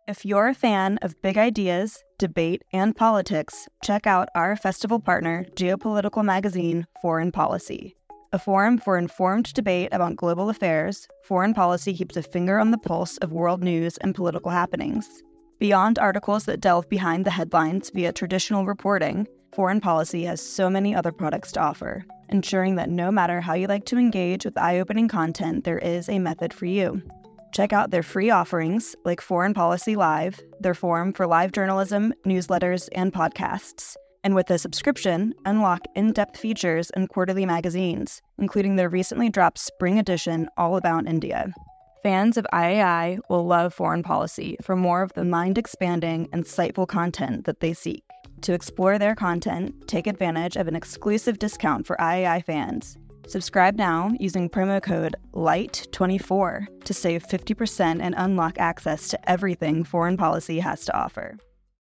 If you're a fan of big ideas, debate, and politics, check out our festival partner, geopolitical magazine, Foreign Policy. A forum for informed debate about global affairs, Foreign Policy keeps a finger on the pulse of world news and political happenings. Beyond articles that delve behind the headlines via traditional reporting, Foreign Policy has so many other products to offer, ensuring that no matter how you like to engage with eye-opening content, there is a method for you. Check out their free offerings like Foreign Policy Live, their forum for live journalism, newsletters, and podcasts. And with a subscription, unlock in-depth features and quarterly magazines, including their recently dropped spring edition all about India. Fans of IAI will love Foreign Policy for more of the mind-expanding, insightful content that they seek. To explore their content, take advantage of an exclusive discount for IAI fans. Subscribe now using promo code LIGHT24 to save 50% and unlock access to everything Foreign Policy has to offer.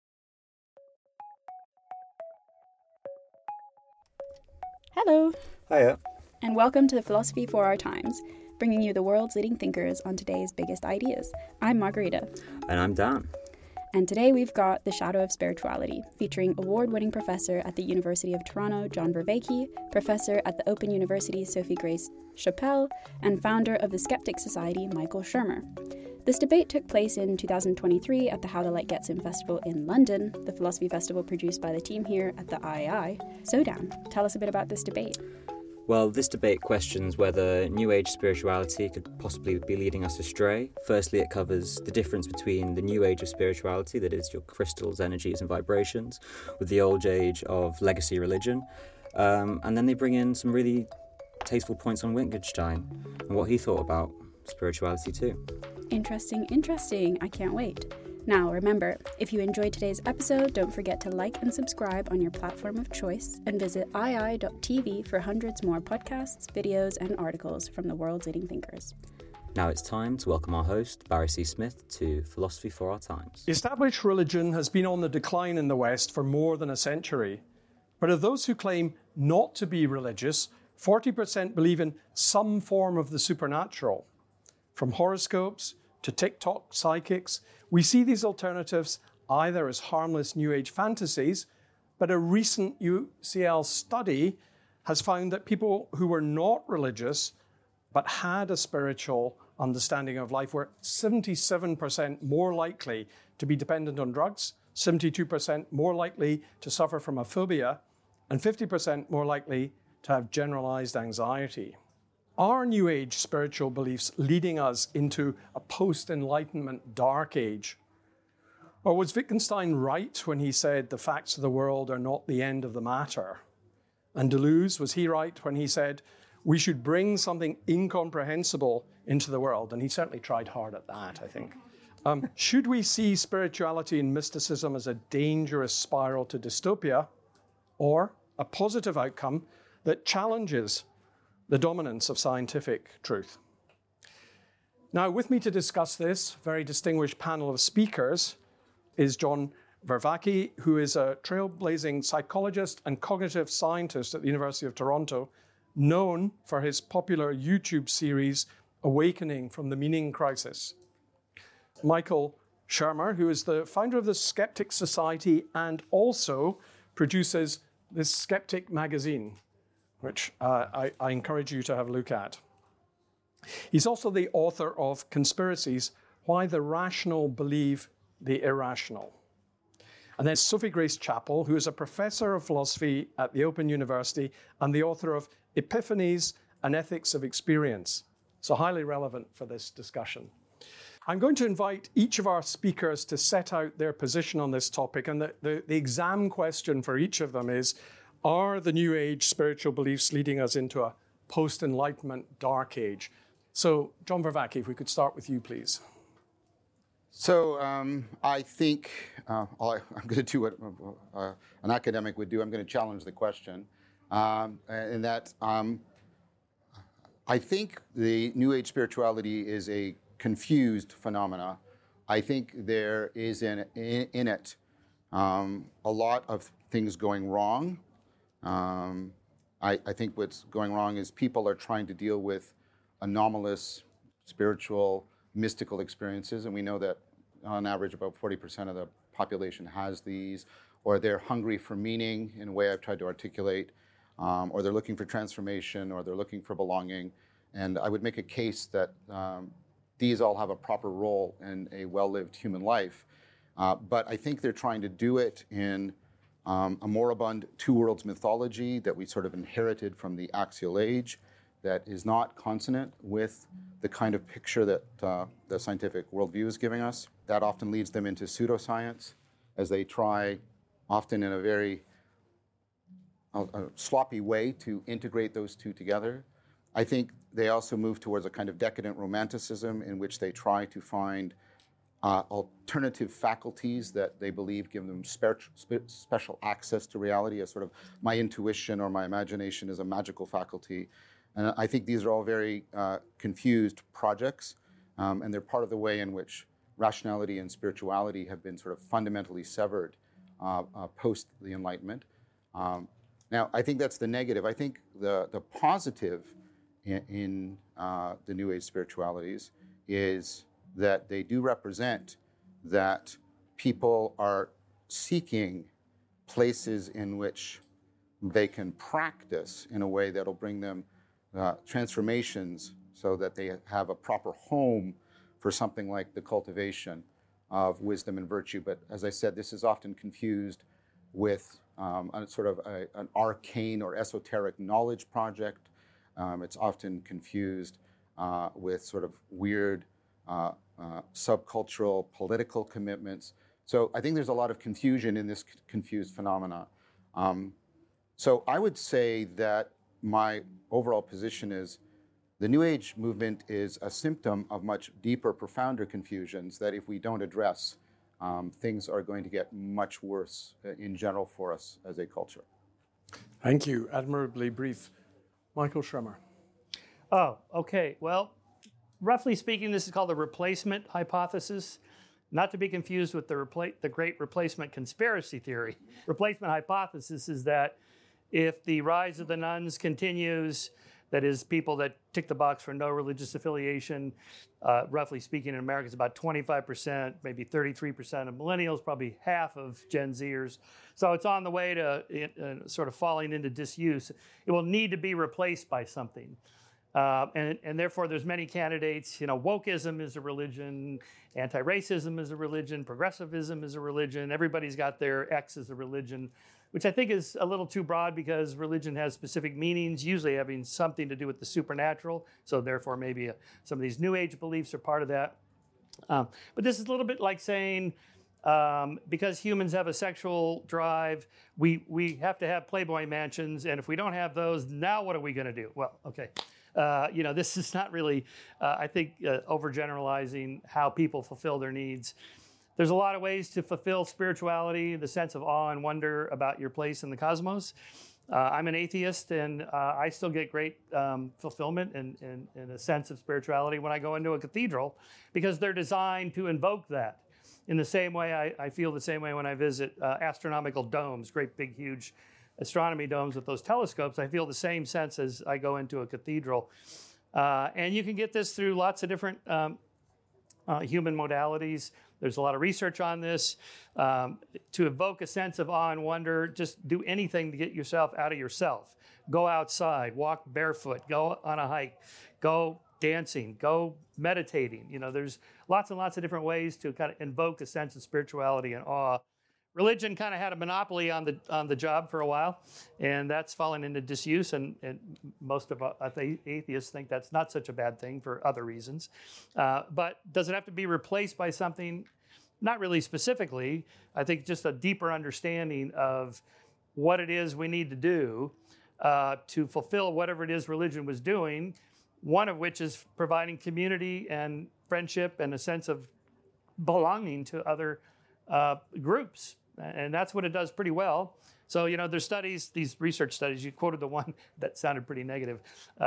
Hello. Hiya. And welcome to Philosophy for Our Times, bringing you the world's leading thinkers on today's biggest ideas. I'm Margarita. And I'm Dan. And today we've got The Shadow of Spirituality, featuring award-winning professor at the University of Toronto, John Vervaeke, professor at the Open University, Sophie Grace Chappell, and founder of the Skeptic Society, Michael Shermer. This debate took place in 2023 at the How the Light Gets In Festival in London, the philosophy festival produced by the team here at the IAI. So Dan, tell us a bit about this debate. Well, this debate questions whether New Age spirituality could possibly be leading us astray. Firstly, it covers the difference between the New Age of spirituality, that is your crystals, energies and vibrations, with the Old Age of legacy religion. And then they bring in some really tasteful points on Wittgenstein and what he thought about spirituality too. Interesting. I can't wait. Now, remember, if you enjoyed today's episode, don't forget to like and subscribe on your platform of choice and visit ii.tv for hundreds more podcasts, videos, and articles from the world's leading thinkers. Now it's time to welcome our host, Barry C. Smith, to Philosophy for Our Times. Established religion has been on the decline in the West for more than a century. But of those who claim not to be religious, 40% believe in some form of the supernatural. From horoscopes to TikTok psychics, we see these alternatives either as harmless New Age fantasies, but a recent UCL study has found that people who were not religious but had a spiritual understanding of life were 77% more likely to be dependent on drugs, 72% more likely to suffer from a phobia, and 50% more likely to have generalized anxiety. Are New Age spiritual beliefs leading us into a post-Enlightenment dark age? Or was Wittgenstein right when he said the facts of the world are not the end of the matter? And Deleuze, was he right when he said we should bring something incomprehensible into the world? And he certainly tried hard at that, I think. Should we see spirituality and mysticism as a dangerous spiral to dystopia, or a positive outcome that challenges the dominance of scientific truth? Now, with me to discuss this very distinguished panel of speakers is John Vervaeke, who is a trailblazing psychologist and cognitive scientist at the University of Toronto, known for his popular YouTube series, Awakening from the Meaning Crisis. Michael Shermer, who is the founder of the Skeptic Society and also produces this Skeptic magazine, which I encourage you to have a look at. He's also the author of Conspiracies, Why the Rational Believe the Irrational. And then Sophie Grace Chappell, who is a professor of philosophy at the Open University and the author of Epiphanies, An Ethics of Experience. So highly relevant for this discussion. I'm going to invite each of our speakers to set out their position on this topic. And the exam question for each of them is, are the New Age spiritual beliefs leading us into a post-Enlightenment dark age? So, John Vervaeke, if we could start with you, please. So I think I'm going to do what an academic would do. I'm going to challenge the question. In that I think the New Age spirituality is a confused phenomena. I think there is in it a lot of things going wrong. I think what's going wrong is people are trying to deal with anomalous spiritual, mystical experiences, and we know that on average, about 40% of the population has these, or they're hungry for meaning in a way I've tried to articulate, or they're looking for transformation, or they're looking for belonging. And I would make a case that these all have a proper role in a well-lived human life. But I think they're trying to do it in a moribund two worlds mythology that we sort of inherited from the axial age, that is not consonant with the kind of picture that the scientific worldview is giving us. That often leads them into pseudoscience, as they try, often in a very sloppy way, to integrate those two together. I think they also move towards a kind of decadent romanticism in which they try to find alternative faculties that they believe give them special access to reality, as sort of my intuition or my imagination is a magical faculty. And I think these are all very confused projects, and they're part of the way in which rationality and spirituality have been sort of fundamentally severed post the Enlightenment. Now, I think that's the negative. I think the positive in the New Age spiritualities is that they do represent that people are seeking places in which they can practice in a way that'll bring them transformations, so that they have a proper home for something like the cultivation of wisdom and virtue. But as I said, this is often confused with a sort of an arcane or esoteric knowledge project. It's often confused with sort of weird subcultural political commitments. So I think there's a lot of confusion in this confused phenomena. So I would say that my overall position is the New Age movement is a symptom of much deeper, profounder confusions that if we don't address, things are going to get much worse in general for us as a culture. Thank you. Admirably brief. Michael Shermer. Oh, okay. Well, roughly speaking, this is called the replacement hypothesis, not to be confused with the great replacement conspiracy theory. Replacement hypothesis is that if the rise of the nuns continues, that is, people that tick the box for no religious affiliation, roughly speaking, in America, it's about 25%, maybe 33% of millennials, probably half of Gen Zers. So it's on the way to sort of falling into disuse. It will need to be replaced by something. And therefore, there's many candidates. Wokeism is a religion, anti-racism is a religion, progressivism is a religion. Everybody's got their X as a religion, which I think is a little too broad, because religion has specific meanings, usually having something to do with the supernatural. So therefore, maybe some of these New Age beliefs are part of that. But this is a little bit like saying, because humans have a sexual drive, we have to have Playboy mansions, and if we don't have those, now what are we going to do? Well, okay. This is not really, I think, overgeneralizing how people fulfill their needs. There's a lot of ways to fulfill spirituality, the sense of awe and wonder about your place in the cosmos. I'm an atheist, and I still get great fulfillment and a sense of spirituality when I go into a cathedral, because they're designed to invoke that. In the same way, I feel the same way when I visit astronomical domes, great big huge astronomy domes with those telescopes. I feel the same sense as I go into a cathedral. And you can get this through lots of different human modalities. There's a lot of research on this. To evoke a sense of awe and wonder, just do anything to get yourself out of yourself. Go outside, walk barefoot, go on a hike, go dancing, go meditating. There's lots and lots of different ways to kind of invoke a sense of spirituality and awe. Religion kind of had a monopoly on the job for a while, and that's fallen into disuse, and most of atheists think that's not such a bad thing for other reasons. But does it have to be replaced by something? Not really specifically. I think just a deeper understanding of what it is we need to do to fulfill whatever it is religion was doing, one of which is providing community and friendship and a sense of belonging to other groups. And that's what it does pretty well. So, there's studies, these research studies, you quoted the one that sounded pretty negative,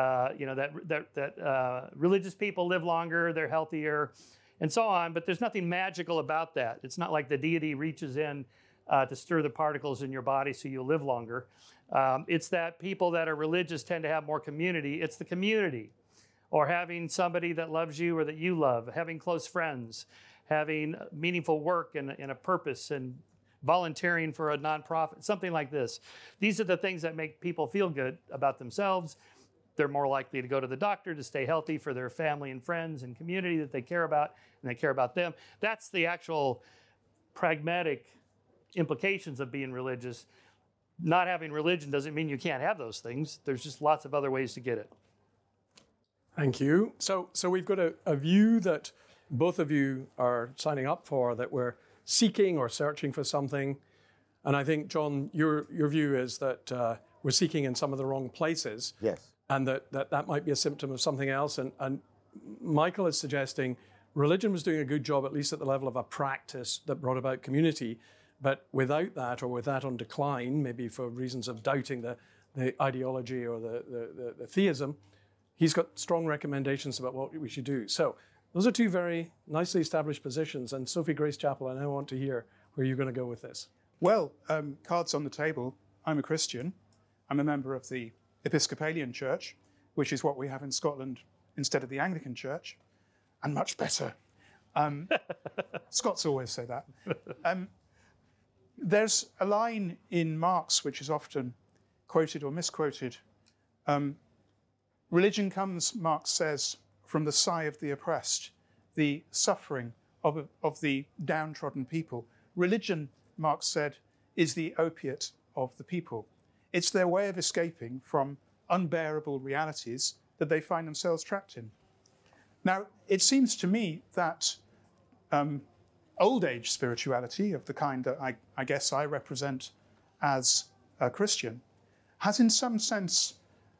that religious people live longer, they're healthier, and so on. But there's nothing magical about that. It's not like the deity reaches in to stir the particles in your body so you'll live longer. It's that people that are religious tend to have more community. It's the community, or having somebody that loves you or that you love, having close friends, having meaningful work and a purpose, and volunteering for a nonprofit, something like this. These are the things that make people feel good about themselves. They're more likely to go to the doctor to stay healthy for their family and friends and community that they care about, and they care about them. That's the actual pragmatic implications of being religious. Not having religion doesn't mean you can't have those things. There's just lots of other ways to get it. Thank you. So we've got a view that both of you are signing up for, that we're seeking or searching for something. And I think, John, your view is that we're seeking in some of the wrong places. Yes. And that might be a symptom of something else. And Michael is suggesting religion was doing a good job, at least at the level of a practice that brought about community. But without that, or with that on decline, maybe for reasons of doubting the ideology or the theism, he's got strong recommendations about what we should do. So those are two very nicely established positions. And Sophie Grace Chapel, I now want to hear where you're going to go with this. Well, cards on the table. I'm a Christian. I'm a member of the Episcopalian Church, which is what we have in Scotland instead of the Anglican Church, and much better. Scots always say that. There's a line in Marx which is often quoted or misquoted. Religion comes, Marx says, from the sigh of the oppressed, the suffering of the downtrodden people. Religion, Marx said, is the opiate of the people. It's their way of escaping from unbearable realities that they find themselves trapped in. Now, it seems to me that old age spirituality, of the kind that I guess I represent as a Christian, has in some sense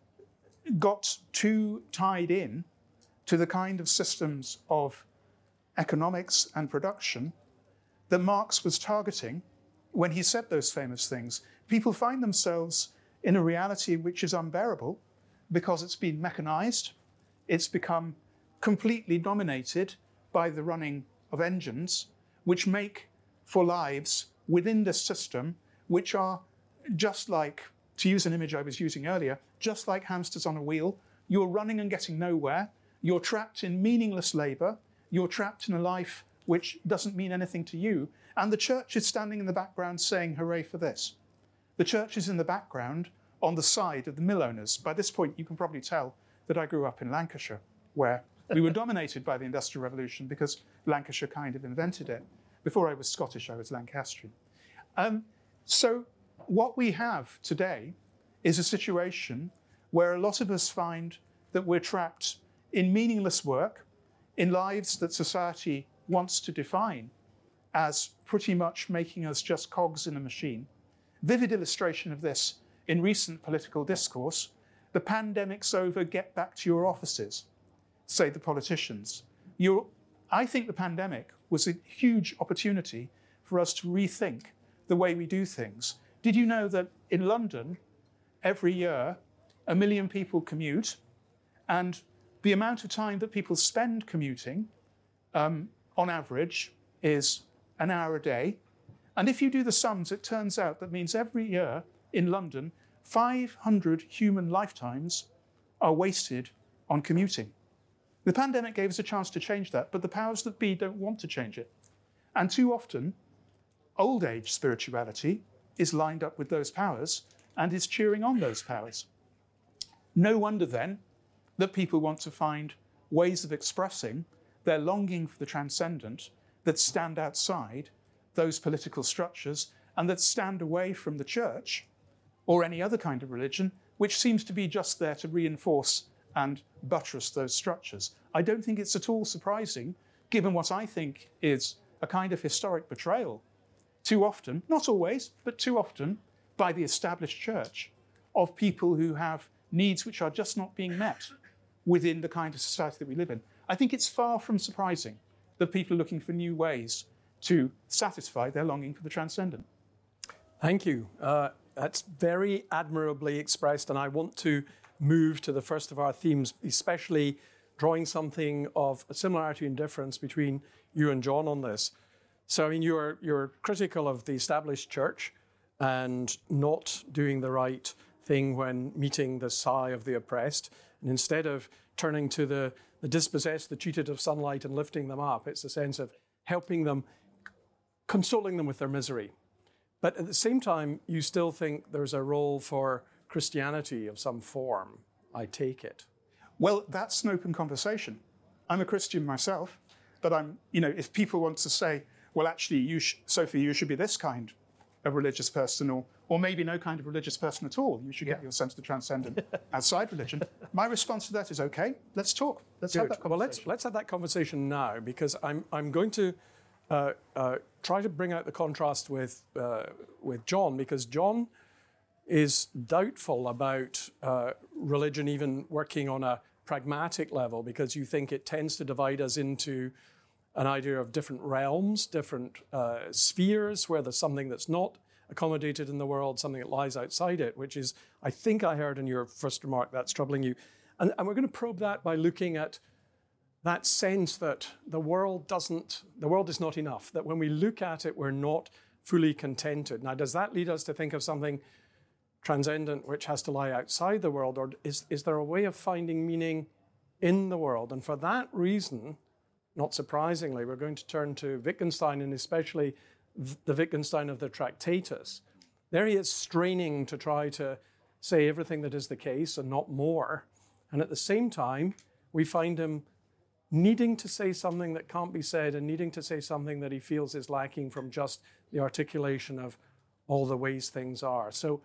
got too tied in to the kind of systems of economics and production that Marx was targeting when he said those famous things. People find themselves in a reality which is unbearable because it's been mechanized, it's become completely dominated by the running of engines which make for lives within this system which are just like, to use an image I was using earlier, just like hamsters on a wheel. You're running and getting nowhere. You're trapped in meaningless labor. You're trapped in a life which doesn't mean anything to you. And the church is standing in the background saying, hooray for this. The church is in the background on the side of the mill owners. By this point, you can probably tell that I grew up in Lancashire, where we were dominated by the Industrial Revolution because Lancashire kind of invented it. Before I was Scottish, I was Lancastrian. So what we have today is a situation where a lot of us find that we're trapped in meaningless work, in lives that society wants to define as pretty much making us just cogs in a machine. Vivid illustration of this in recent political discourse: the pandemic's over, get back to your offices, say the politicians. I think the pandemic was a huge opportunity for us to rethink the way we do things. Did you know that in London, every year, 1 million people commute, and the amount of time that people spend commuting, on average, is an hour a day? And if you do the sums, it turns out that means every year in London, 500 human lifetimes are wasted on commuting. The pandemic gave us a chance to change that, but the powers that be don't want to change it. And too often, old age spirituality is lined up with those powers and is cheering on those powers. No wonder then that people want to find ways of expressing their longing for the transcendent that stand outside those political structures and that stand away from the church or any other kind of religion, which seems to be just there to reinforce and buttress those structures. I don't think it's at all surprising, given what I think is a kind of historic betrayal, too often, not always, but too often, by the established church, of people who have needs which are just not being met within the kind of society that we live in. I think it's far from surprising that people are looking for new ways to satisfy their longing for the transcendent. Thank you. That's very admirably expressed, and I want to move to the first of our themes, especially drawing something of a similarity and difference between you and John on this. So, I mean, you're critical of the established church and not doing the right thing when meeting the sigh of the oppressed. And instead of turning to the dispossessed, the cheated of sunlight and lifting them up, it's a sense of helping them, consoling them with their misery. But at the same time, you still think there's a role for Christianity of some form, I take it. Well, that's an open conversation. I'm a Christian myself, but if people want to say, well, actually, Sophie, you should be this kind of religious person, or maybe no kind of religious person at all. You should get your sense of the transcendent outside religion. My response to that is, okay, let's talk. Let's have that conversation. Well, let's have that conversation now, because I'm going to try to bring out the contrast with John, because John is doubtful about religion even working on a pragmatic level, because you think it tends to divide us into an idea of different realms, different spheres, where there's something that's not accommodated in the world, something that lies outside it, which is, I think I heard in your first remark, that's troubling you. And we're going to probe that by looking at that sense that the world is not enough, that when we look at it, we're not fully contented. Now, does that lead us to think of something transcendent which has to lie outside the world, or is there a way of finding meaning in the world? And for that reason, not surprisingly, we're going to turn to Wittgenstein, and especially the Wittgenstein of the Tractatus. There he is straining to try to say everything that is the case and not more. And at the same time, we find him needing to say something that can't be said, and needing to say something that he feels is lacking from just the articulation of all the ways things are. So,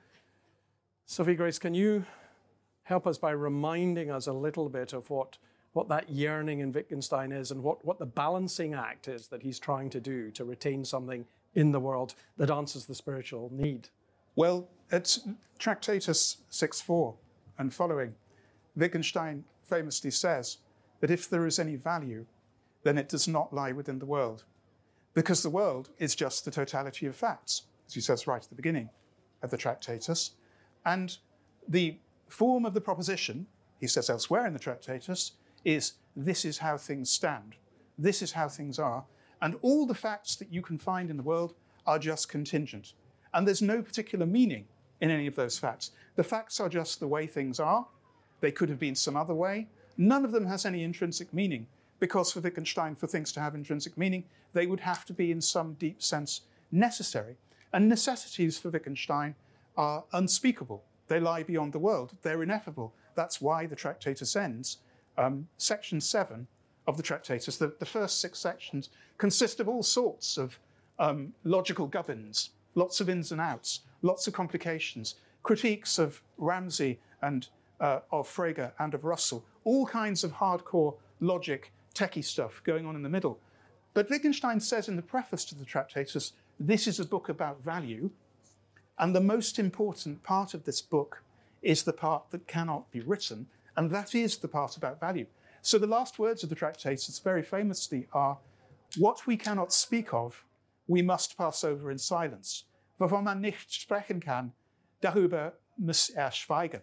Sophie Grace, can you help us by reminding us a little bit of what that yearning in Wittgenstein is, and what the balancing act is that he's trying to do to retain something in the world that answers the spiritual need? Well, at Tractatus 6.4 and following, Wittgenstein famously says that if there is any value, then it does not lie within the world, because the world is just the totality of facts, as he says right at the beginning of the Tractatus. And the form of the proposition, he says elsewhere in the Tractatus, is this is how things stand. This is how things are. And all the facts that you can find in the world are just contingent. And there's no particular meaning in any of those facts. The facts are just the way things are. They could have been some other way. None of them has any intrinsic meaning, because for Wittgenstein, for things to have intrinsic meaning, they would have to be in some deep sense necessary. And necessities for Wittgenstein are unspeakable. They lie beyond the world. They're ineffable. That's why the Tractatus ends. Section 7 of the Tractatus, the first 6 sections, consist of all sorts of logical gubbins, lots of ins and outs, lots of complications, critiques of Ramsay and of Frege and of Russell, all kinds of hardcore logic, techie stuff going on in the middle. But Wittgenstein says in the preface to the Tractatus, this is a book about value, and the most important part of this book is the part that cannot be written, and that is the part about value. So the last words of the Tractatus very famously are, what we cannot speak of, we must pass over in silence. Wovon man nicht sprechen kann, darüber muss schweigen.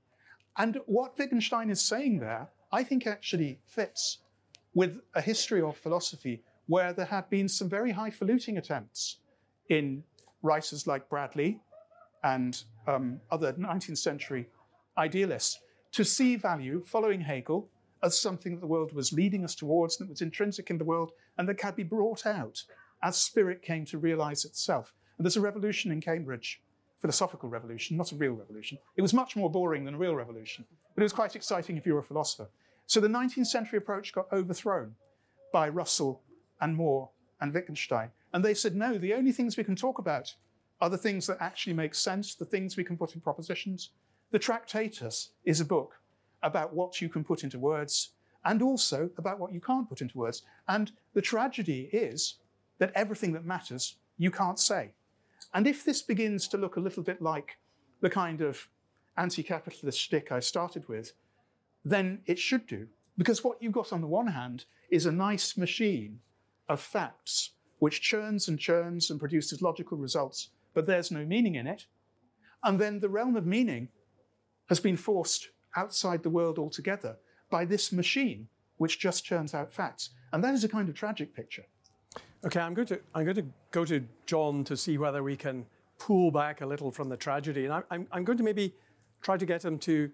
And what Wittgenstein is saying there, I think actually fits with a history of philosophy where there had been some very highfalutin attempts in writers like Bradley and other 19th century idealists to see value, following Hegel, as something that the world was leading us towards, that was intrinsic in the world, and that can be brought out as spirit came to realize itself. And there's a revolution in Cambridge, philosophical revolution, not a real revolution. It was much more boring than a real revolution, but it was quite exciting if you were a philosopher. So the 19th century approach got overthrown by Russell and More and Wittgenstein. And they said, no, the only things we can talk about are the things that actually make sense, the things we can put in propositions. The Tractatus is a book about what you can put into words and also about what you can't put into words. And the tragedy is that everything that matters, you can't say. And if this begins to look a little bit like the kind of anti-capitalist shtick I started with, then it should do. Because what you've got on the one hand is a nice machine of facts which churns and churns and produces logical results, but there's no meaning in it. And then the realm of meaning has been forced outside the world altogether by this machine which just churns out facts. And that is a kind of tragic picture. Okay, I'm going to go to John to see whether we can pull back a little from the tragedy. And I'm going to maybe try to get him to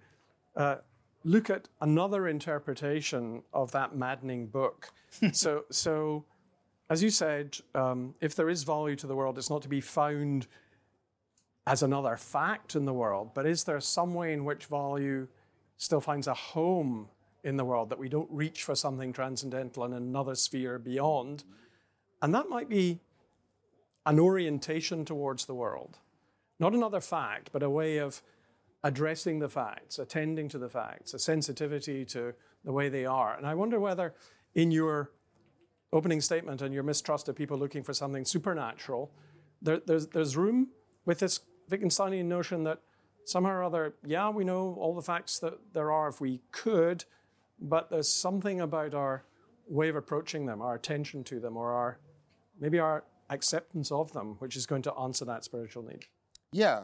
look at another interpretation of that maddening book. So as you said, if there is value to the world, it's not to be found as another fact in the world, but is there some way in which value still finds a home in the world, that we don't reach for something transcendental in another sphere beyond? And that might be an orientation towards the world. Not another fact, but a way of addressing the facts, attending to the facts, a sensitivity to the way they are. And I wonder whether in your opening statement and your mistrust of people looking for something supernatural, there's room with this Wittgensteinian notion that somehow or other, yeah, we know all the facts that there are if we could, but there's something about our way of approaching them, our attention to them, or maybe our acceptance of them, which is going to answer that spiritual need. Yeah,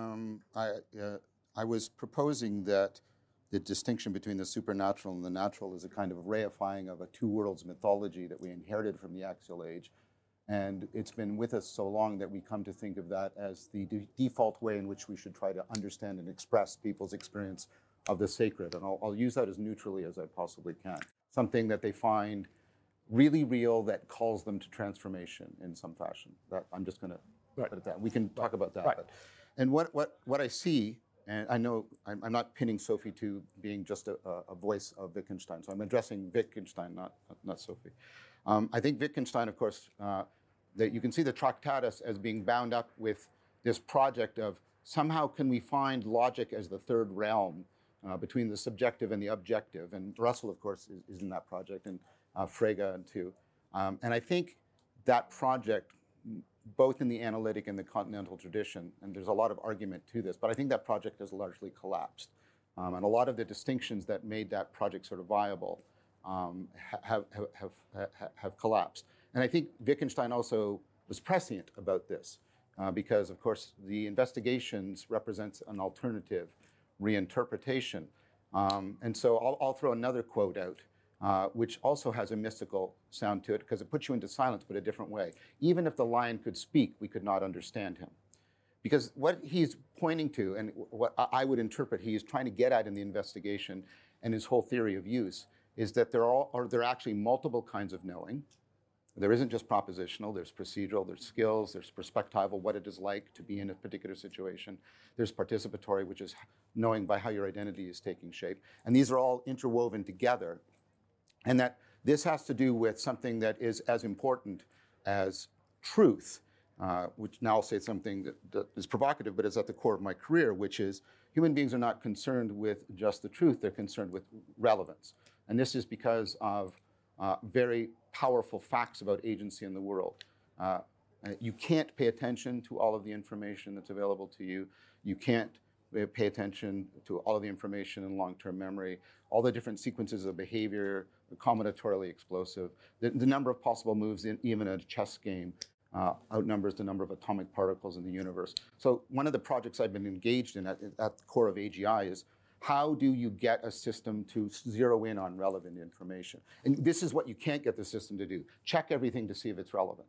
I was proposing that the distinction between the supernatural and the natural is a kind of reifying of a two worlds mythology that we inherited from the axial age. And it's been with us so long that we come to think of that as the default way in which we should try to understand and express people's experience of the sacred. And I'll use that as neutrally as I possibly can. Something that they find really real that calls them to transformation in some fashion. That I'm just going to put it that. We can talk about that. Right. And what I see, and I know I'm not pinning Sophie to being just a voice of Wittgenstein, so I'm addressing Wittgenstein, not Sophie. I think Wittgenstein, of course, that you can see the Tractatus as being bound up with this project of somehow can we find logic as the third realm between the subjective and the objective. And Russell, of course, is in that project, and Frege too. And I think that project, both in the analytic and the continental tradition, and there's a lot of argument to this, but I think that project has largely collapsed. And a lot of the distinctions that made that project sort of viable have collapsed. And I think Wittgenstein also was prescient about this because, of course, the investigations represents an alternative reinterpretation. And so I'll throw another quote out, which also has a mystical sound to it because it puts you into silence, but a different way. Even if the lion could speak, we could not understand him. Because what he's pointing to, and what I would interpret he is trying to get at in the investigation and his whole theory of use, is that there are actually multiple kinds of knowing. There isn't just propositional, there's procedural, there's skills, there's perspectival, what it is like to be in a particular situation. There's participatory, which is knowing by how your identity is taking shape. And these are all interwoven together. And that this has to do with something that is as important as truth, which now I'll say something that is provocative, but is at the core of my career, which is human beings are not concerned with just the truth, they're concerned with relevance. And this is because of very powerful facts about agency in the world. You can't pay attention to all of the information that's available to you. You can't pay attention to all of the information in long-term memory, all the different sequences of behavior, combinatorially explosive. The number of possible moves in even a chess game outnumbers the number of atomic particles in the universe. So one of the projects I've been engaged in at the core of AGI is how do you get a system to zero in on relevant information? And this is what you can't get the system to do. Check everything to see if it's relevant.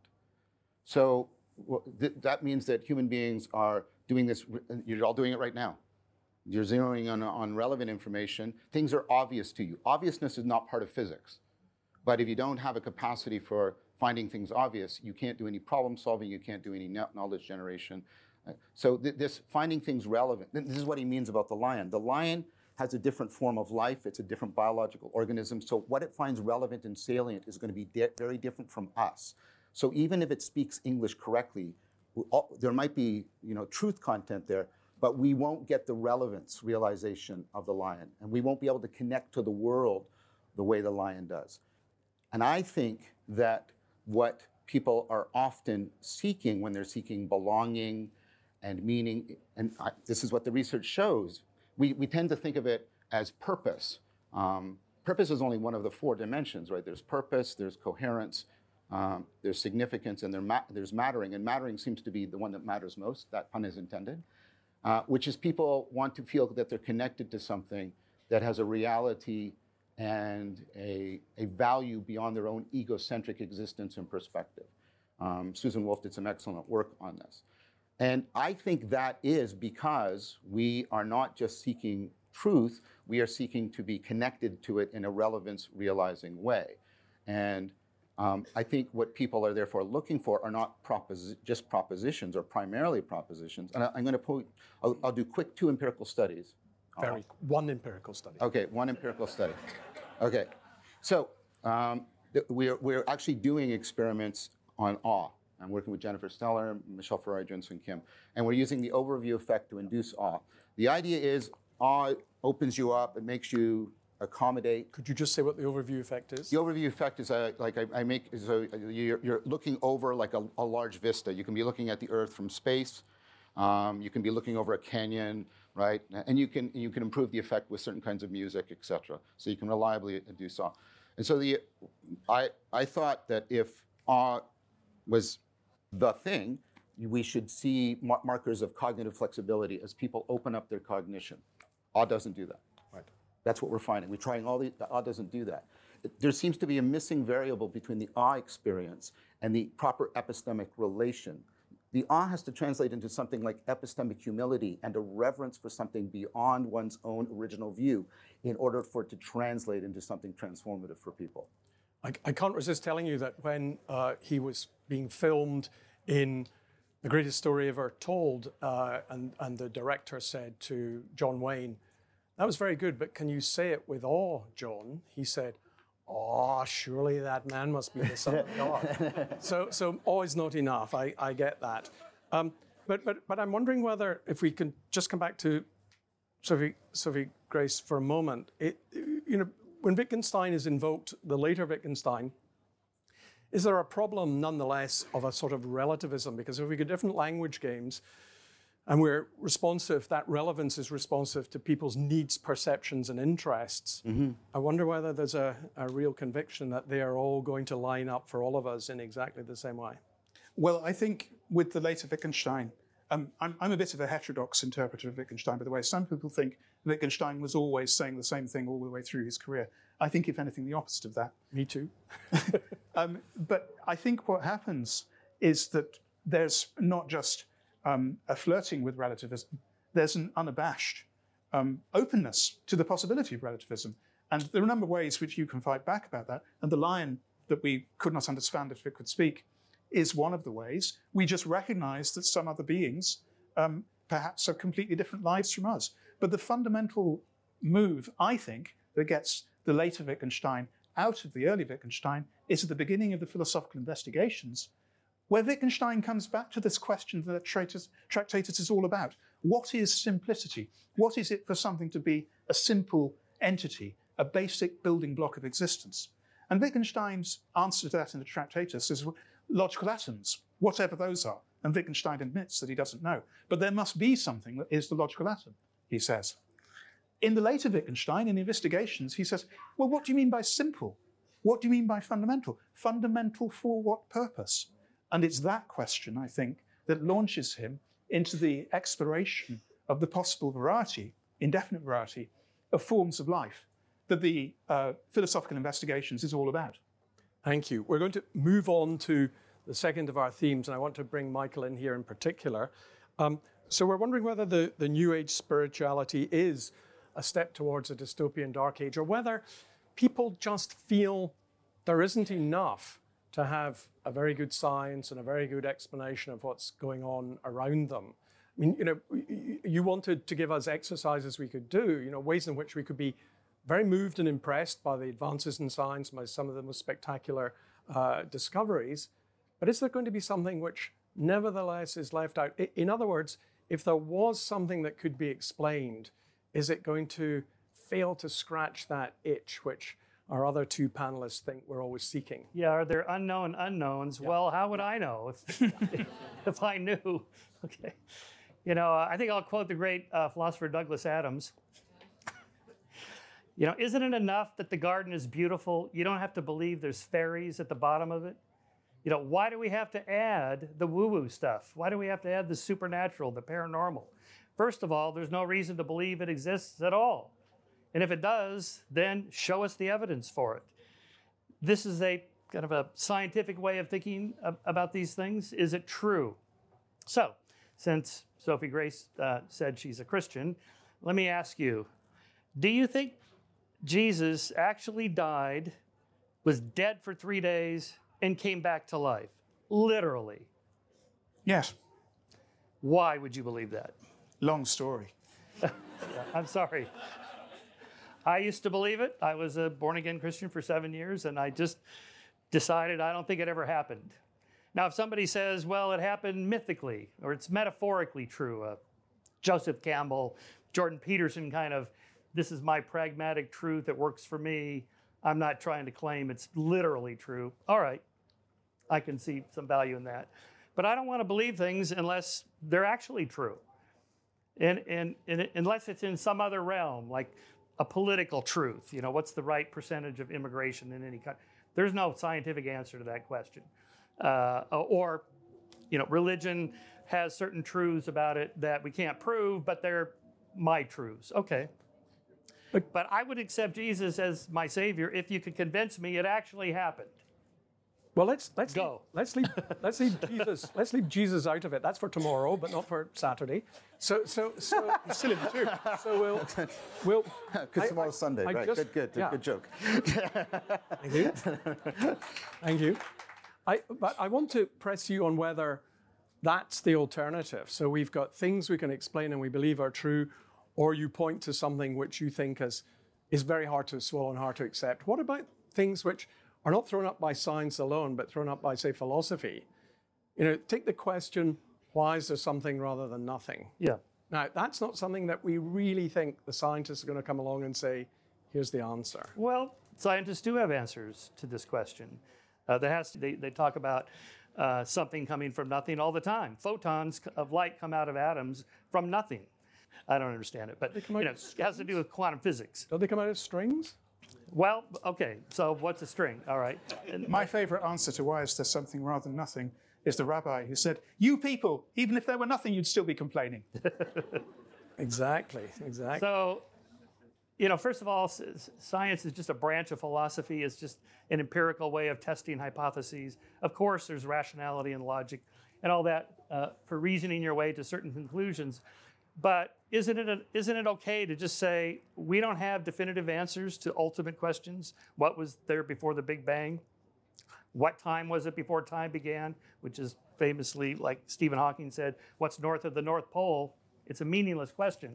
So that means that human beings are doing this, you're all doing it right now. You're zeroing on relevant information. Things are obvious to you. Obviousness is not part of physics. But if you don't have a capacity for finding things obvious, you can't do any problem solving, you can't do any knowledge generation. So this finding things relevant, this is what he means about the lion. The lion has a different form of life. It's a different biological organism. So what it finds relevant and salient is going to be very different from us. So even if it speaks English correctly, there might be truth content there, but we won't get the relevance realization of the lion. And we won't be able to connect to the world the way the lion does. And I think that what people are often seeking when they're seeking belonging and meaning, and this is what the research shows, we tend to think of it as purpose. Purpose is only one of the four dimensions, right? There's purpose, there's coherence, there's significance, and there's mattering. And mattering seems to be the one that matters most, that pun is intended, which is people want to feel that they're connected to something that has a reality and a value beyond their own egocentric existence and perspective. Susan Wolf did some excellent work on this. And I think that is because we are not just seeking truth, we are seeking to be connected to it in a relevance-realizing way. And I think what people are therefore looking for are not just propositions or primarily propositions. And I'm going to I'll do quick 2 empirical studies. One empirical study. Okay, 1 empirical study. Okay, so we're actually doing experiments on awe. I'm working with Jennifer Steller, Michelle Ferrari, Jensen Kim, and we're using the overview effect to induce awe. The idea is awe opens you up, it makes you accommodate. Could you just say what the overview effect is? The overview effect is you're looking over like a large vista. You can be looking at the Earth from space. You can be looking over a canyon, right? And you can improve the effect with certain kinds of music, etc. So you can reliably induce awe. And so I thought that if awe was the thing, we should see markers of cognitive flexibility as people open up their cognition. Awe doesn't do that. Right. That's what we're finding. We're trying the awe doesn't do that. There seems to be a missing variable between the awe experience and the proper epistemic relation. The awe has to translate into something like epistemic humility and a reverence for something beyond one's own original view in order for it to translate into something transformative for people. I can't resist telling you that when he was being filmed in The Greatest Story Ever Told, and the director said to John Wayne, "That was very good, but can you say it with awe, John?" He said, "Oh, surely that man must be the Son of God." So awe is not enough. I get that. But I'm wondering whether, if we can just come back to Sophie Grace for a moment, when Wittgenstein is invoked, the later Wittgenstein, is there a problem nonetheless of a sort of relativism? Because if we get different language games and we're responsive, that relevance is responsive to people's needs, perceptions, and interests. Mm-hmm. I wonder whether there's a real conviction that they are all going to line up for all of us in exactly the same way. Well, I think with the later Wittgenstein, I'm a bit of a heterodox interpreter of Wittgenstein, by the way. Some people think Wittgenstein was always saying the same thing all the way through his career. I think, if anything, the opposite of that. Me too. But I think what happens is that there's not just a flirting with relativism, there's an unabashed openness to the possibility of relativism. And there are a number of ways which you can fight back about that. And the lion that we could not understand if it could speak is one of the ways. We just recognize that some other beings perhaps have completely different lives from us. But the fundamental move, I think, that gets the later Wittgenstein out of the early Wittgenstein is at the beginning of the philosophical investigations, where Wittgenstein comes back to this question that Tractatus is all about. What is simplicity? What is it for something to be a simple entity, a basic building block of existence? And Wittgenstein's answer to that in the Tractatus is logical atoms, whatever those are. And Wittgenstein admits that he doesn't know. But there must be something that is the logical atom, he says. In the later Wittgenstein, in the investigations, he says, well, what do you mean by simple? What do you mean by fundamental? Fundamental for what purpose? And it's that question, I think, that launches him into the exploration of the possible variety, indefinite variety, of forms of life that the philosophical investigations is all about. Thank you. We're going to move on to the second of our themes, and I want to bring Michael in here in particular. So we're wondering whether the New Age spirituality is a step towards a dystopian dark age, or whether people just feel there isn't enough to have a very good science and a very good explanation of what's going on around them. I mean, you wanted to give us exercises we could do, ways in which we could be very moved and impressed by the advances in science, by some of the most spectacular discoveries. But is there going to be something which nevertheless is left out? In other words, if there was something that could be explained, is it going to fail to scratch that itch which our other two panelists think we're always seeking? Yeah, are there unknown unknowns? Yeah. Well, how would I know if I knew? Okay. I think I'll quote the great philosopher Douglas Adams. Isn't it enough that the garden is beautiful? You don't have to believe there's fairies at the bottom of it. Why do we have to add the woo-woo stuff? Why do we have to add the supernatural, the paranormal? First of all, there's no reason to believe it exists at all. And if it does, then show us the evidence for it. This is a kind of a scientific way of thinking about these things. Is it true? So, since Sophie Grace said she's a Christian, let me ask you, do you think Jesus actually died, was dead for 3 days, and came back to life. Literally. Yes. Why would you believe that? Long story. I'm sorry. I used to believe it. I was a born-again Christian for 7 years, and I just decided I don't think it ever happened. Now, if somebody says, well, it happened mythically, or it's metaphorically true, Joseph Campbell, Jordan Peterson kind of, this is my pragmatic truth that works for me. I'm not trying to claim it's literally true. All right, I can see some value in that. But I don't want to believe things unless they're actually true. And unless it's in some other realm, like a political truth. You know, what's the right percentage of immigration in any country? There's no scientific answer to that question. Or, you know, religion has certain truths about it that we can't prove, but they're my truths. Okay. But I would accept Jesus as my Savior if you could convince me it actually happened. Well, let's go. Let's leave Jesus out of it. That's for tomorrow, but not for Saturday. So he's still in the tomb. So we'll. Because tomorrow's Sunday, right? Good joke. Thank you. Thank you. But I want to press you on whether that's the alternative. So we've got things we can explain and we believe are true, or you point to something which you think is very hard to swallow and hard to accept. What about things which are not thrown up by science alone, but thrown up by, say, philosophy? You know, take the question, why is there something rather than nothing? Yeah. Now, that's not something that we really think the scientists are going to come along and say, here's the answer. Well, scientists do have answers to this question. They talk about something coming from nothing all the time. Photons of light come out of atoms from nothing. I don't understand it, but you know, it has to do with quantum physics. Don't they come out of strings? Well, okay, so what's a string? All right. My favorite answer to why is there something rather than nothing is the rabbi who said, you people, even if there were nothing, you'd still be complaining. Exactly. So, you know, first of all, science is just a branch of philosophy. It's just an empirical way of testing hypotheses. Of course, there's rationality and logic and all that for reasoning your way to certain conclusions. But isn't it okay to just say, we don't have definitive answers to ultimate questions? What was there before the Big Bang? What time was it before time began? Which is famously, like Stephen Hawking said, what's north of the North Pole? It's a meaningless question.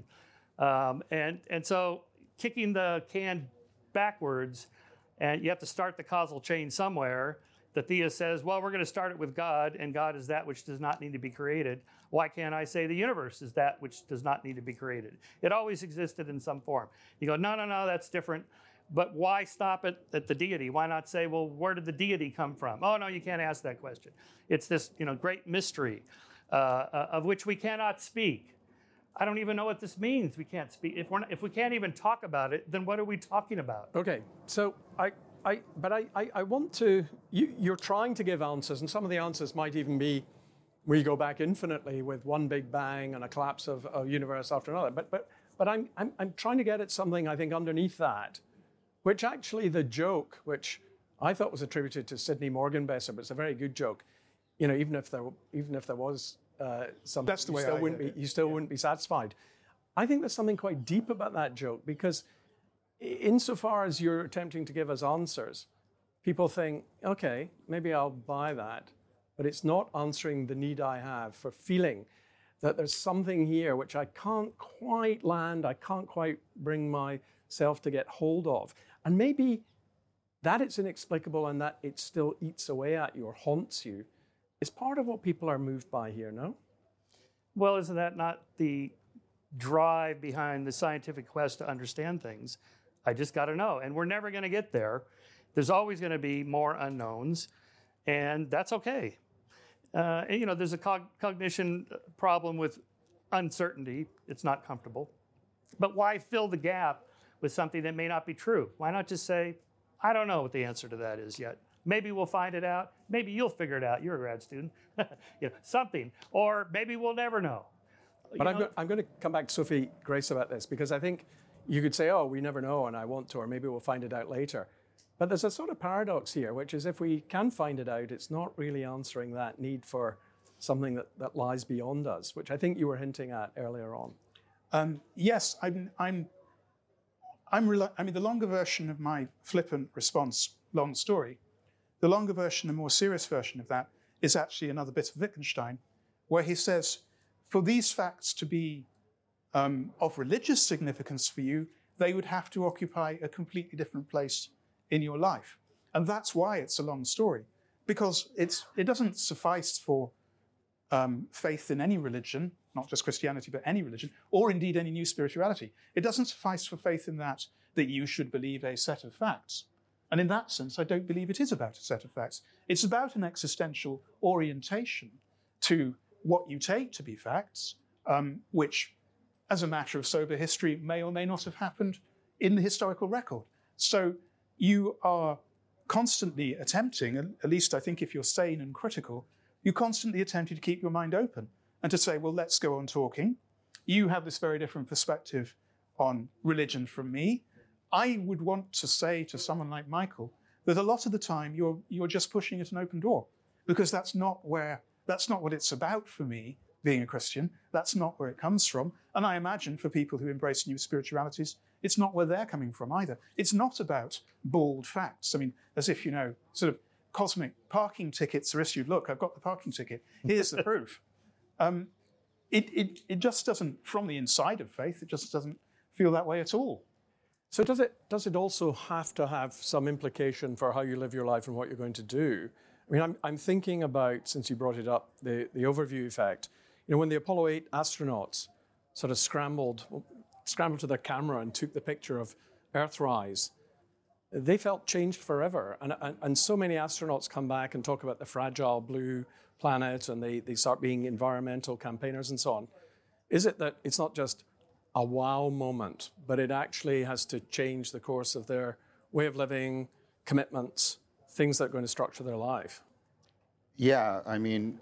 And so kicking the can backwards, and you have to start the causal chain somewhere. The theist says, well, we're going to start it with God, and God is that which does not need to be created. Why can't I say the universe is that which does not need to be created? It always existed in some form. You go, no, that's different. But why stop it at the deity? Why not say, well, where did the deity come from? Oh, no, you can't ask that question. It's this, you know, great mystery of which we cannot speak. I don't even know what this means. We can't speak. If we can't even talk about it, then what are we talking about? Okay, so I want to, you're trying to give answers, and some of the answers might even be, we go back infinitely with one big bang and a collapse of a universe after another. But I'm trying to get at something, I think, underneath that, which actually the joke, which I thought was attributed to Sidney Morgenbesser, but it's a very good joke. You know, even if there was something, that's the way you still wouldn't be satisfied. I think there's something quite deep about that joke, because insofar as you're attempting to give us answers, people think, okay, maybe I'll buy that, but it's not answering the need I have for feeling that there's something here which I can't quite land, I can't quite bring myself to get hold of. And maybe that it's inexplicable and that it still eats away at you or haunts you is part of what people are moved by here, no? Well, isn't that not the drive behind the scientific quest to understand things? I just got to know. And we're never going to get there. There's always going to be more unknowns, and that's okay. And, you know, there's a cognition problem with uncertainty. It's not comfortable. But why fill the gap with something that may not be true? Why not just say, I don't know what the answer to that is yet. Maybe we'll find it out. Maybe you'll figure it out. You're a grad student. You know, something. Or maybe we'll never know. But I'm going to come back to Sophie Grace about this, because I think you could say, oh, we never know and I want to, or maybe we'll find it out later. But there's a sort of paradox here, which is if we can find it out, it's not really answering that need for something that lies beyond us, which I think you were hinting at earlier on. Yes, I mean, the longer version of my flippant response, long story, The longer version, and more serious version of that, is actually another bit of Wittgenstein, where he says, for these facts to be of religious significance for you, they would have to occupy a completely different place in your life. And that's why it's a long story, because it doesn't suffice for faith in any religion, not just Christianity, but any religion, or indeed any new spirituality. It doesn't suffice for faith in that you should believe a set of facts. And in that sense, I don't believe it is about a set of facts. It's about an existential orientation to what you take to be facts, which, as a matter of sober history, may or may not have happened in the historical record. So you are constantly attempting, at least I think if you're sane and critical, you're constantly attempting to keep your mind open and to say, well, let's go on talking. You have this very different perspective on religion from me. I would want to say to someone like Michael that a lot of the time you're just pushing at an open door, because that's not what it's about for me, being a Christian. That's not where it comes from. And I imagine for people who embrace new spiritualities, it's not where they're coming from either. It's not about bald facts. I mean, as if, sort of cosmic parking tickets are issued. Look, I've got the parking ticket. Here's the proof. It just doesn't, from the inside of faith, it just doesn't feel that way at all. So does it also have to have some implication for how you live your life and what you're going to do? I mean, I'm thinking about, since you brought it up, the overview effect. When the Apollo 8 astronauts sort of scrambled to their camera and took the picture of Earthrise, they felt changed forever. And so many astronauts come back and talk about the fragile blue planet, and they start being environmental campaigners and so on. Is it that it's not just a wow moment, but it actually has to change the course of their way of living, commitments, things that are going to structure their life? Yeah, I mean,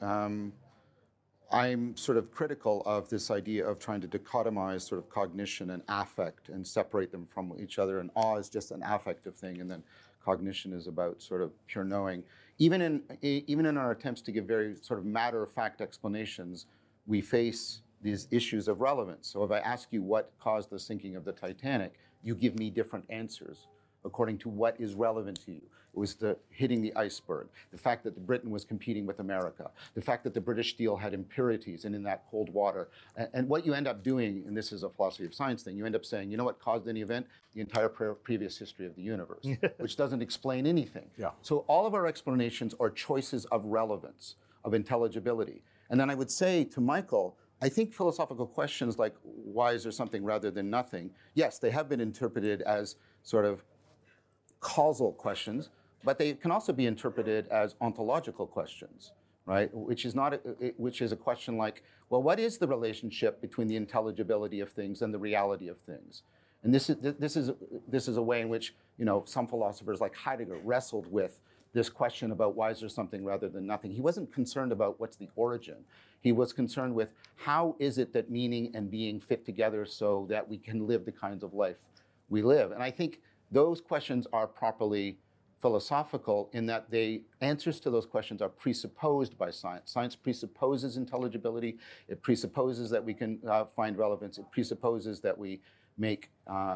I'm sort of critical of this idea of trying to dichotomize sort of cognition and affect and separate them from each other. And awe is just an affective thing, and then cognition is about sort of pure knowing. Even in our attempts to give very sort of matter-of-fact explanations, we face these issues of relevance. So if I ask you what caused the sinking of the Titanic, you give me different answers according to what is relevant to you. It was the hitting the iceberg, the fact that Britain was competing with America, the fact that the British steel had impurities and in that cold water. And what you end up doing, and this is a philosophy of science thing, you end up saying, you know what caused any event? The entire previous history of the universe, which doesn't explain anything. Yeah. So all of our explanations are choices of relevance, of intelligibility. And then I would say to Michael, I think philosophical questions like why is there something rather than nothing, yes, they have been interpreted as sort of causal questions, but they can also be interpreted as ontological questions, right? Which is a question like, well, what is the relationship between the intelligibility of things and the reality of things? And this is a way in which some philosophers like Heidegger wrestled with this question about why is there something rather than nothing. He wasn't concerned about what's the origin. He was concerned with how is it that meaning and being fit together so that we can live the kinds of life we live. And I think those questions are properly philosophical in that answers to those questions are presupposed by science. Science presupposes intelligibility. It presupposes that we can find relevance. It presupposes that we make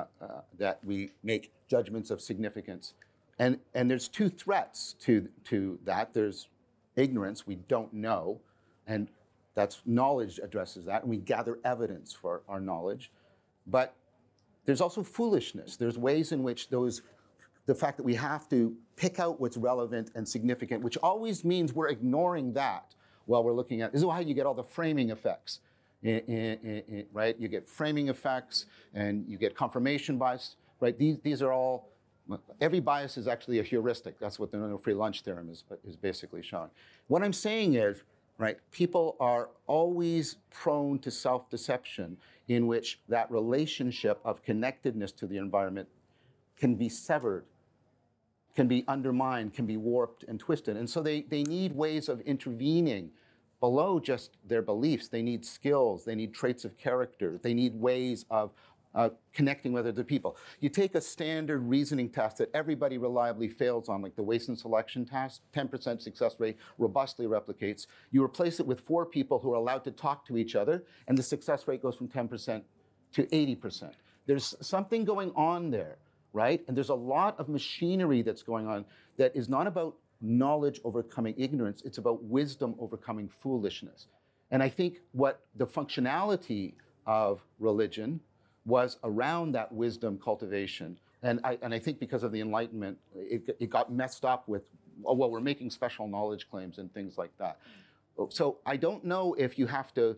judgments of significance. And there's two threats to that. There's ignorance, we don't know, and that's knowledge addresses that, and we gather evidence for our knowledge. But there's also foolishness. There's ways in which the fact that we have to pick out what's relevant and significant, which always means we're ignoring that while we're looking at, this is how you get all the framing effects, right? You get framing effects and you get confirmation bias, right? These are all, every bias is actually a heuristic. That's what the no free lunch theorem is basically showing. What I'm saying is, right, people are always prone to self-deception in which that relationship of connectedness to the environment can be severed, can be undermined, can be warped and twisted. And so they need ways of intervening below just their beliefs. They need skills, they need traits of character, they need ways of connecting with other people. You take a standard reasoning test that everybody reliably fails on, like the Wason selection test, 10% success rate, robustly replicates. You replace it with 4 people who are allowed to talk to each other, and the success rate goes from 10% to 80%. There's something going on there, right? And there's a lot of machinery that's going on that is not about knowledge overcoming ignorance. It's about wisdom overcoming foolishness. And I think what the functionality of religion was around that wisdom cultivation. And I think because of the Enlightenment, it got messed up with, well, we're making special knowledge claims and things like that. So I don't know if you have to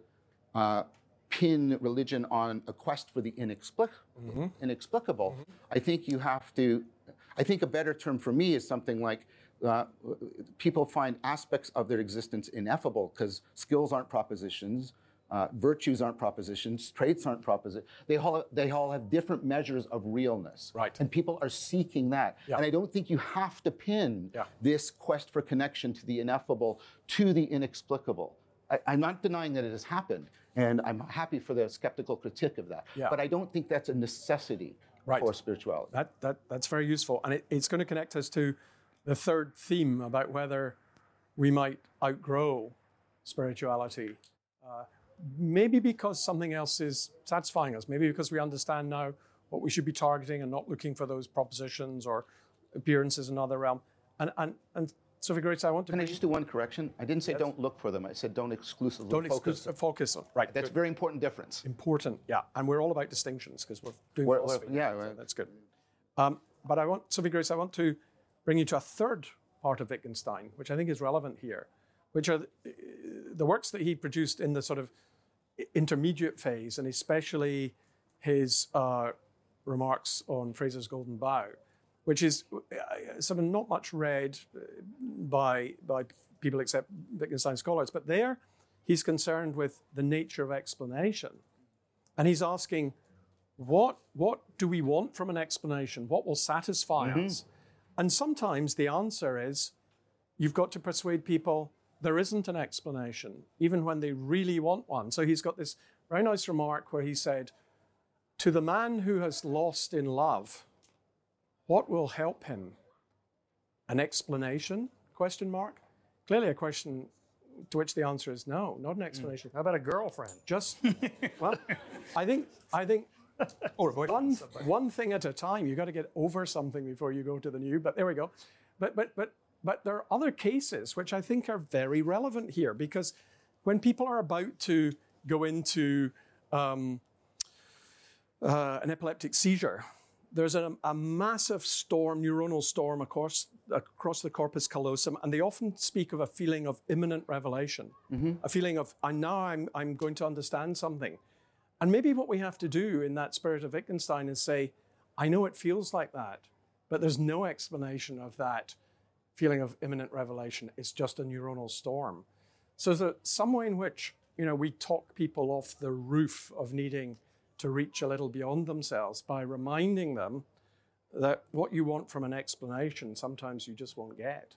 pin religion on a quest for the inexplicable. I think you have to, I think a better term for me is something like people find aspects of their existence ineffable because skills aren't propositions, virtues aren't propositions, traits aren't propositions. They all have different measures of realness. Right. And people are seeking that. Yeah. And I don't think you have to pin this quest for connection to the ineffable, to the inexplicable. I'm not denying that it has happened, and I'm happy for the skeptical critique of that. Yeah. But I don't think that's a necessity for spirituality. That's very useful. And it's going to connect us to the third theme about whether we might outgrow spirituality. Maybe because something else is satisfying us. Maybe because we understand now what we should be targeting and not looking for those propositions or appearances in another realm. And Sophie Grace, I want to... Can I just do one correction? I didn't say don't look for them. I said don't exclusively focus. Focus on. Right. That's a very important difference. Important, yeah. And we're all about distinctions because we're doing philosophy. So that's good. But Sophie Grace, I want to bring you to a third part of Wittgenstein, which I think is relevant here, which are the works that he produced in the sort of intermediate phase, and especially his remarks on Fraser's Golden Bough, which is sort of not much read by people except Wittgenstein scholars. But there, he's concerned with the nature of explanation. And he's asking, what do we want from an explanation? What will satisfy us? And sometimes the answer is, you've got to persuade people there isn't an explanation, even when they really want one. So he's got this very nice remark where he said, to the man who has lost in love, what will help him? An explanation? ? Clearly a question to which the answer is no, not an explanation. How about a girlfriend? Just, well, I think one thing at a time. You've got to get over something before you go to the new, but there we go. But there are other cases which I think are very relevant here, because when people are about to go into an epileptic seizure, there's a massive storm, neuronal storm across the corpus callosum, and they often speak of a feeling of imminent revelation, a feeling of, I'm going to understand something. And maybe what we have to do in that spirit of Wittgenstein is say, I know it feels like that, but there's no explanation of that feeling of imminent revelation. It's just a neuronal storm. So there's some way in which, we talk people off the roof of needing to reach a little beyond themselves by reminding them that what you want from an explanation, sometimes you just won't get.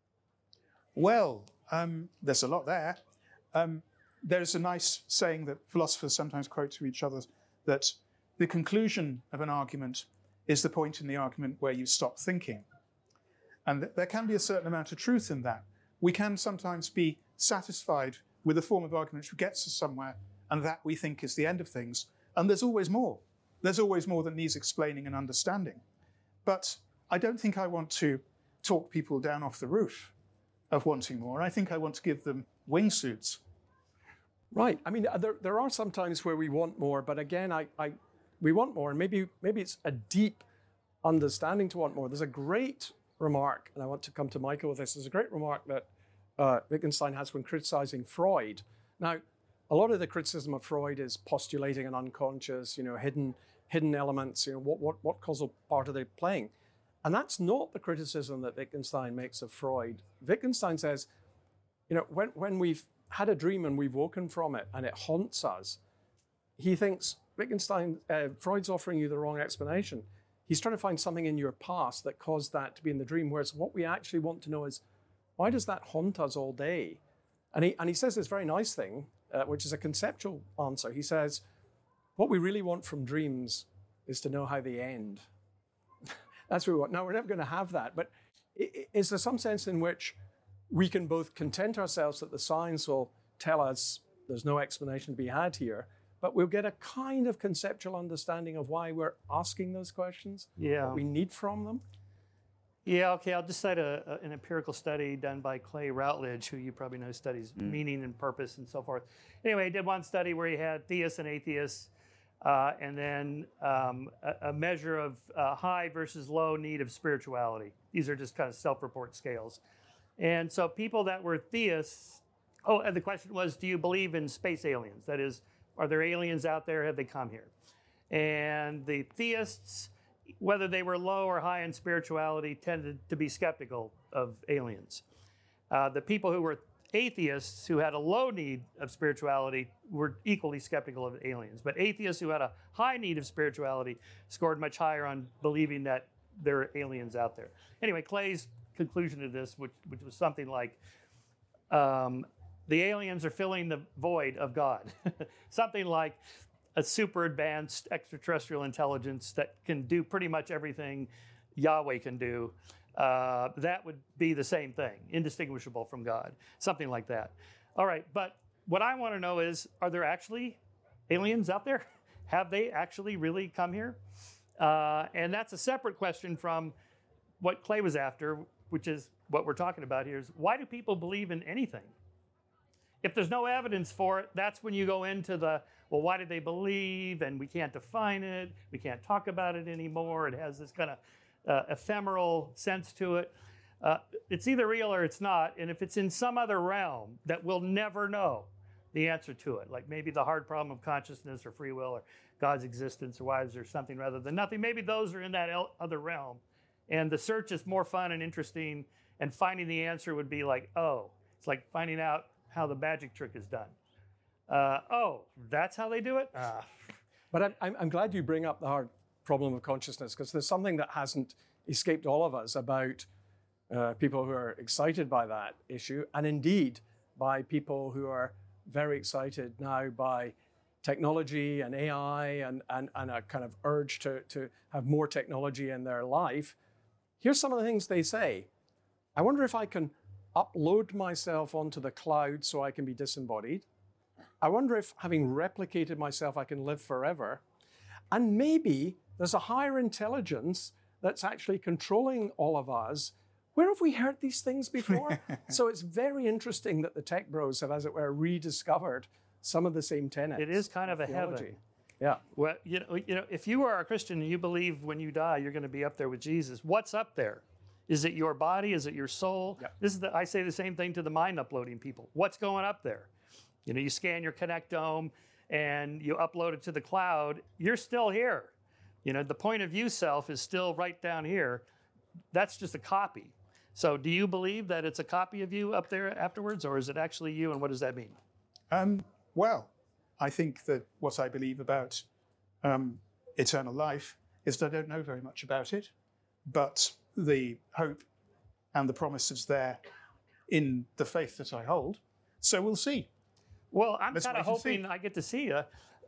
Well, there's a lot there. There's a nice saying that philosophers sometimes quote to each other, that the conclusion of an argument is the point in the argument where you stop thinking. And there can be a certain amount of truth in that. We can sometimes be satisfied with a form of argument which gets us somewhere, and that we think is the end of things. And there's always more. There's always more that needs explaining and understanding. But I don't think I want to talk people down off the roof of wanting more. I think I want to give them wingsuits. Right. I mean, there are some times where we want more, but again, we want more, and maybe it's a deep understanding to want more. There's a great remark, and I want to come to Michael with this. There's a great remark that Wittgenstein has when criticizing Freud. Now, a lot of the criticism of Freud is postulating an unconscious, hidden elements. What causal part are they playing? And that's not the criticism that Wittgenstein makes of Freud. Wittgenstein says, when we've had a dream and we've woken from it and it haunts us, he thinks Freud's offering you the wrong explanation. He's trying to find something in your past that caused that to be in the dream, whereas what we actually want to know is, why does that haunt us all day? And he says this very nice thing, which is a conceptual answer. He says, what we really want from dreams is to know how they end. That's what we want. Now, we're never going to have that, but is there some sense in which we can both content ourselves that the science will tell us there's no explanation to be had here, but we'll get a kind of conceptual understanding of why we're asking those questions, what we need from them? Yeah, okay, I'll just cite an empirical study done by Clay Routledge, who you probably know studies meaning and purpose and so forth. Anyway, he did one study where he had theists and atheists, and then a measure of high versus low need of spirituality. These are just kind of self-report scales. And so people that were theists, and the question was, do you believe in space aliens? That is, are there aliens out there? Have they come here? And the theists, whether they were low or high in spirituality, tended to be skeptical of aliens. The people who were atheists, who had a low need of spirituality, were equally skeptical of aliens. But atheists who had a high need of spirituality scored much higher on believing that there are aliens out there. Anyway, Clay's conclusion to this, which was something like, the aliens are filling the void of God. Something like a super advanced extraterrestrial intelligence that can do pretty much everything Yahweh can do. That would be the same thing, indistinguishable from God, something like that. All right, but what I want to know is, are there actually aliens out there? Have they actually really come here? And that's a separate question from what Clay was after, which is what we're talking about here, is why do people believe in anything? If there's no evidence for it, that's when you go into the, well, why did they believe? And we can't define it. We can't talk about it anymore. It has this kind of ephemeral sense to it. It's either real or it's not. And if it's in some other realm that we'll never know the answer to it, like maybe the hard problem of consciousness or free will or God's existence or why is there something rather than nothing, maybe those are in that other realm. And the search is more fun and interesting, and finding the answer would be like, oh, it's like finding out how the magic trick is done. That's how they do it? But I'm glad you bring up the hard problem of consciousness, because there's something that hasn't escaped all of us about people who are excited by that issue, and indeed by people who are very excited now by technology and AI and a kind of urge to have more technology in their life. Here's some of the things they say. I wonder if I can upload myself onto the cloud so I can be disembodied. I wonder if, having replicated myself, I can live forever. And maybe there's a higher intelligence that's actually controlling all of us. Where have we heard these things before? So it's very interesting that the tech bros have, as it were, rediscovered some of the same tenets. It is kind of a theology. heaven. Yeah. Well, you know, if you are a Christian and you believe when you die you're going to be up there with Jesus, what's up there? Is it your body? Is it your soul? Yeah. I say the same thing to the mind uploading people. What's going up there? You know, you scan your Connectome and you upload it to the cloud. You're still here. You know, the point of view self is still right down here. That's just a copy. So do you believe that it's a copy of you up there afterwards, or is it actually you, and what does that mean? Well, I think that what I believe about eternal life is that I don't know very much about it, but the hope and the promises there in the faith that I hold. So we'll see. Well, I'm kind of hoping I get to see you.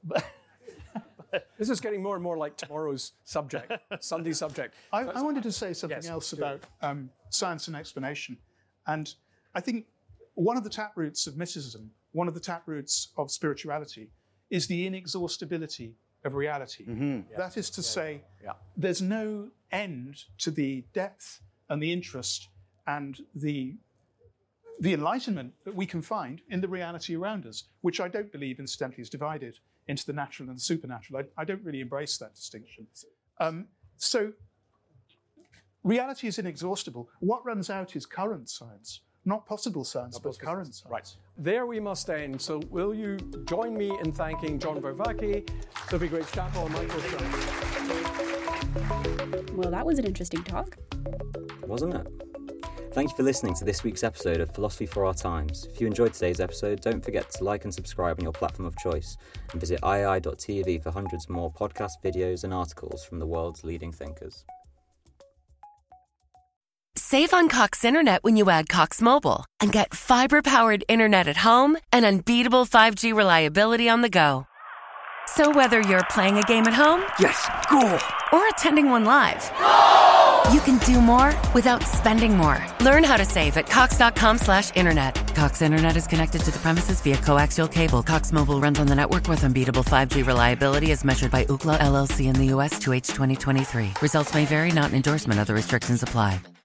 This is getting more and more like tomorrow's subject, Sunday's subject. I wanted to say something else about science and explanation. And I think one of the taproots of mysticism, one of the taproots of spirituality, is the inexhaustibility of reality. Mm-hmm. That is to say, there's no end to the depth and the interest and the enlightenment that we can find in the reality around us, which I don't believe, incidentally, is divided into the natural and the supernatural. I don't really embrace that distinction. So reality is inexhaustible. What runs out is current science. Not possible science, but current science. Right. There we must end. So will you join me in thanking John Vervaeke, Sophie Grace-Chappell, and Michael Sherman? Well, that was an interesting talk. Wasn't it? Thank you for listening to this week's episode of Philosophy for Our Times. If you enjoyed today's episode, don't forget to like and subscribe on your platform of choice, and visit iai.tv for hundreds more podcasts, videos, and articles from the world's leading thinkers. Save on Cox Internet when you add Cox Mobile and get fiber-powered internet at home and unbeatable 5G reliability on the go. So whether you're playing a game at home, yes, cool, or attending one live, you can do more without spending more. Learn how to save at cox.com/internet. Cox Internet is connected to the premises via coaxial cable. Cox Mobile runs on the network with unbeatable 5G reliability as measured by Ookla LLC in the U.S. to H 2023. Results may vary, not an endorsement. Other restrictions apply.